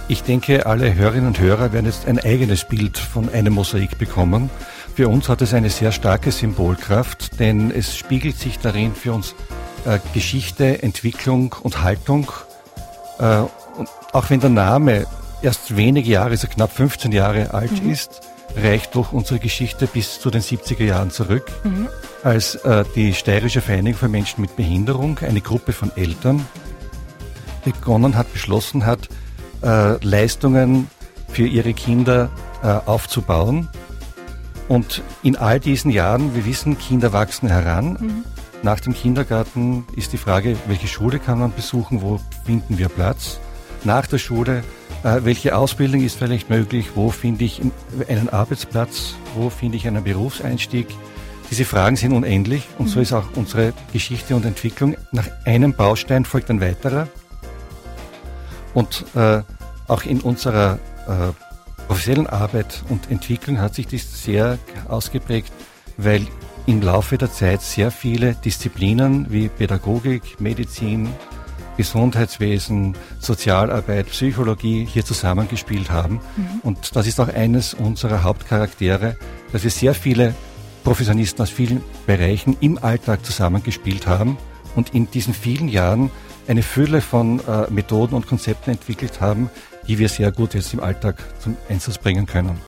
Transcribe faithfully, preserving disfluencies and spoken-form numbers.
Ich denke, alle Hörerinnen und Hörer werden jetzt ein eigenes Bild von einem Mosaik bekommen. Für uns hat es eine sehr starke Symbolkraft, denn es spiegelt sich darin für uns äh, Geschichte, Entwicklung und Haltung. Äh, und auch wenn der Name erst wenige Jahre, also knapp fünfzehn Jahre alt mhm. ist, reicht doch unsere Geschichte bis zu den siebziger Jahren zurück, mhm. als äh, die Steirische Vereinigung für Menschen mit Behinderung, eine Gruppe von Eltern, begonnen hat, beschlossen hat, äh, Leistungen für ihre Kinder äh, aufzubauen. Und in all diesen Jahren, wir wissen, Kinder wachsen heran. Mhm. Nach dem Kindergarten ist die Frage, welche Schule kann man besuchen, wo finden wir Platz? Nach der Schule, äh, welche Ausbildung ist vielleicht möglich, wo finde ich einen Arbeitsplatz, wo finde ich einen Berufseinstieg? Diese Fragen sind unendlich und mhm. so ist auch unsere Geschichte und Entwicklung. Nach einem Baustein folgt ein weiterer. Und äh, auch in unserer äh, professionellen Arbeit und Entwicklung hat sich das sehr ausgeprägt, weil im Laufe der Zeit sehr viele Disziplinen wie Pädagogik, Medizin, Gesundheitswesen, Sozialarbeit, Psychologie hier zusammengespielt haben. Mhm. Und das ist auch eines unserer Hauptcharaktere, dass wir sehr viele Professionisten aus vielen Bereichen im Alltag zusammengespielt haben und in diesen vielen Jahren eine Fülle von äh, Methoden und Konzepten entwickelt haben, die wir sehr gut jetzt im Alltag zum Einsatz bringen können.